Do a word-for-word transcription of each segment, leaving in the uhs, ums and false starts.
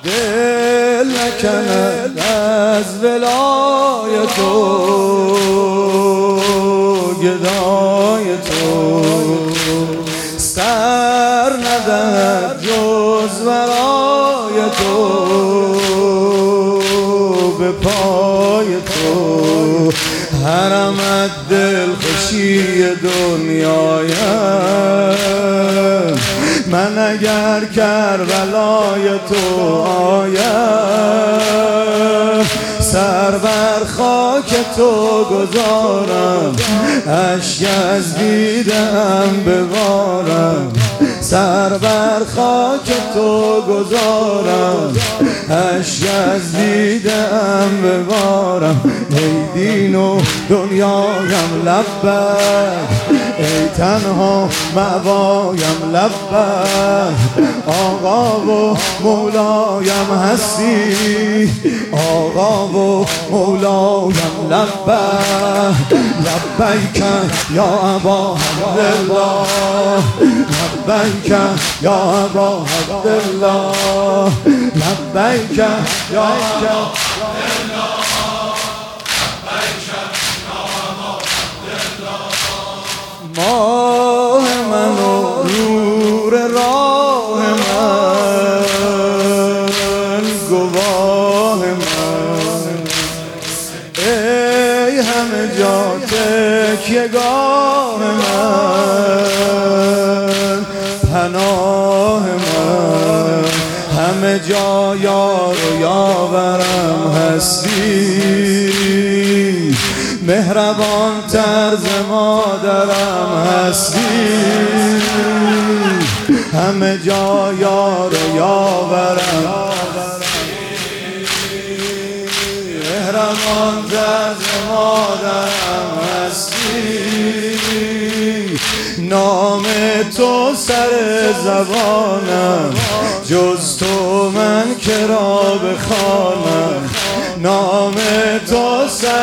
دل نکند از ولای تو، گدای تو سر ندهد جز ورای تو، به پای تو حرمت دل خوشی دنیایم. من اگر کربلای تو آیم، سر بر خاک تو گذارم، اشک از دیدم ببارم، سر بر خاک تو گذارم، اشک از دیدم ببارم. ای دین و دنیایم لبک، ای تنها مأوایم لبک، آقا و مولایم هستی، آقا و مولایم لبک. لبیک یا ابا عبدالله، لبیک یا ابا عبدالله، لبیک یا ابا ماه من و نور راه من، گواه من، ای همه جا تکیه‌گاه من، پناه من، همه جا یار و یاورم هستی، مهربان طرز مادرم هستی، همه جا یار و یاورم، مهربان طرز مادرم هستی. نام تو سر زبانم، جز تو من که را بخوانم، نام تو سر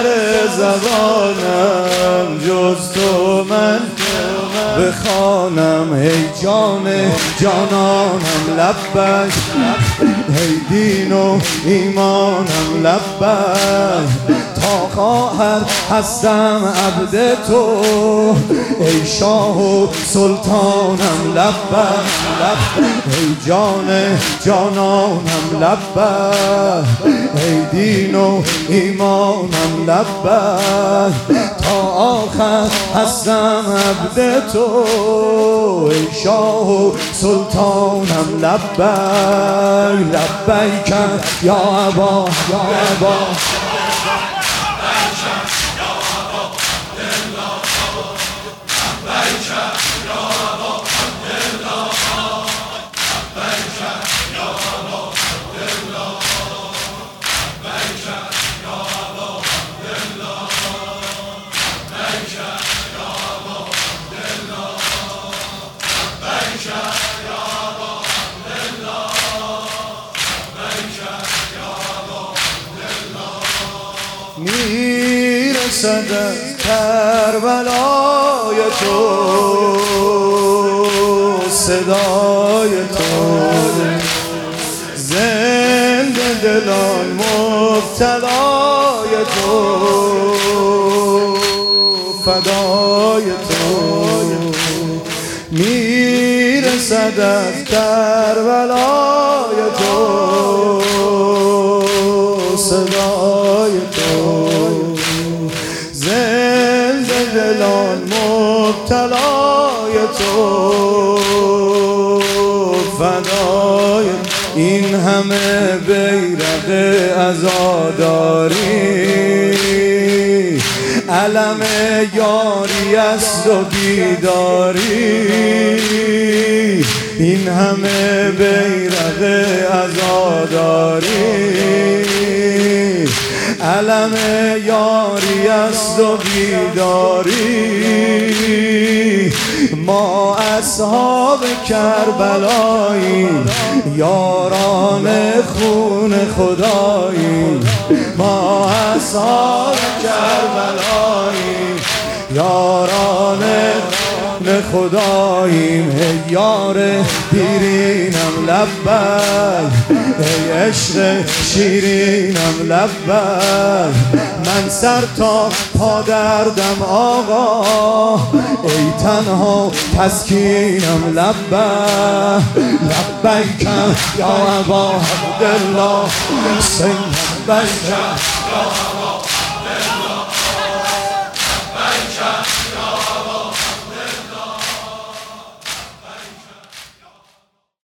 زبانم، جز تو من بخوانم. ای جان جانانم لبک، ای دین و ایمانم لبک، تا خواهر هستم عبد تو، ای شاه و سلطانم لبک لبک. ای جان جانانم لبک، ای دین و ایمانم لبک، تا آخر هستم عبد تو، ای شاه و سلطانم لبک. لبیک یا ابا یا ابا میرسد از کربلای تو صدای تو، زنده دلان مبتلای تو، فدای تو. میرسد از کربلای تو صدای تو، زنده دلان مبتلای تو، فدای. این همه بیرق عزاداری، علم یاری است و بیداری، این همه بیرق عزاداری، علم یاری است و بیداری. ما اصحاب کربلایی، یاران خون خدایی، ما اصحاب کربلایی، یاران خون خداییم. ای یار دیرینم لبک، ای عشق شیرینم لبک. من سر تا پا دردم آقا، ای تنها تسکینم لبک. لبیکم یا ابا عبدالله، لبیکم یا